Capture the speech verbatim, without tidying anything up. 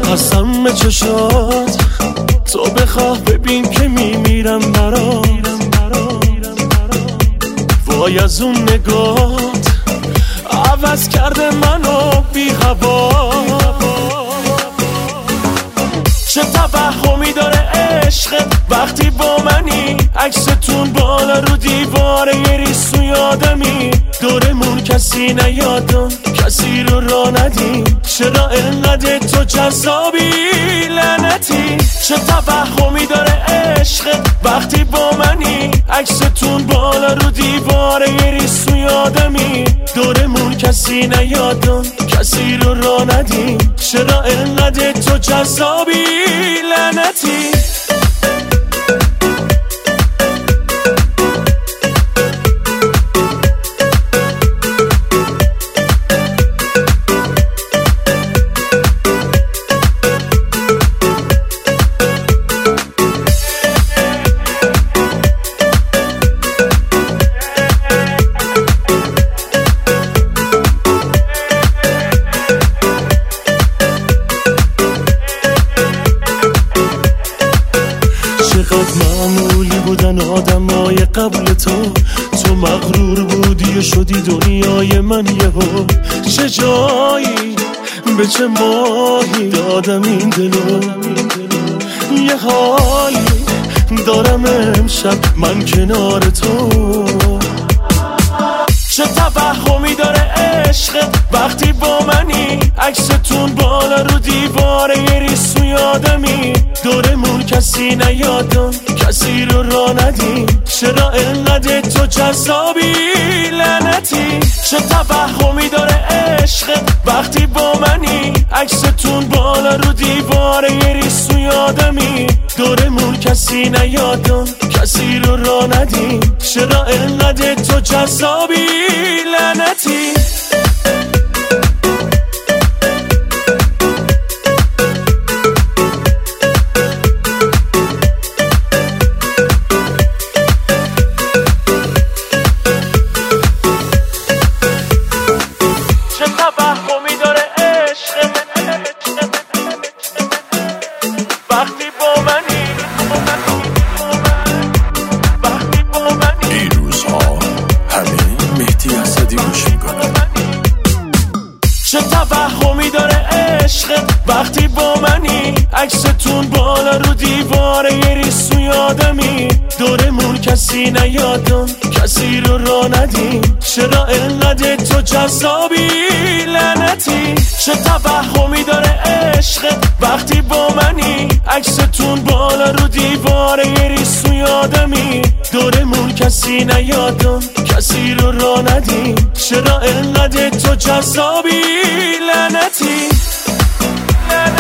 قسم به چشات تو بخواه ببین که میمیرم برات. وای از اون نگات عوض کرده منو بی هوا. چه توهمی داره عشقت وقتی با منی، عکستون بالا رو دیواره یه ریسو یادمی. دورمون کسی نیادم کسی رو را ندیم، چرا انقدر تو جذابی لعنتی. چه توهمی داره عشقت وقتی با منی، عکستون بالا رو دیواره یه ریسو یادمی. دورمون کسی نیادم کسی رو را ندیم، چرا انقدر تو جذابی لعنتی. معمولی بودن آدمای قبل تو، تو مغرور بودی و شدی دنیای من یهو. چه جایی به چه ماهی دادم این دلو، یه حالی دارم امشب من کنار تو. چه توهمی داره عشقت وقتی با منی، عکستون بالا رو دیواره یه ریسو یادمی. دورمون کسی نیادم کسی رو را ندیم، چرا انقدر تو جذابی لعنتی. چه توهمی داره عشقت وقتی با منی، عکستون بالا رو دیواره یه ریسو یادمی. دورمون کسی نیادم کسی رو را ندیم، چرا انقدر تو جذابی لعنتی. چه توهمی داره عشق وقتی با منی، وقتی با منی. این روزها همه مهدی اسدی گوش میکنن. چه توهمی داره عشق وقتی با منی، عکستون بالا رو دیواره یه ریسو یادمی. دورمون کسی نیادم کسی رو را ندیم، چرا انقدر تو جذابی لعنتی. چه توهمی داره عشق وقتی با منی، عکستون بالا رو دیواره یه ریسو یادمی. دورمون کسی نیادم کسی رو را ندیم، چرا انقدر تو جذابی لعنتی.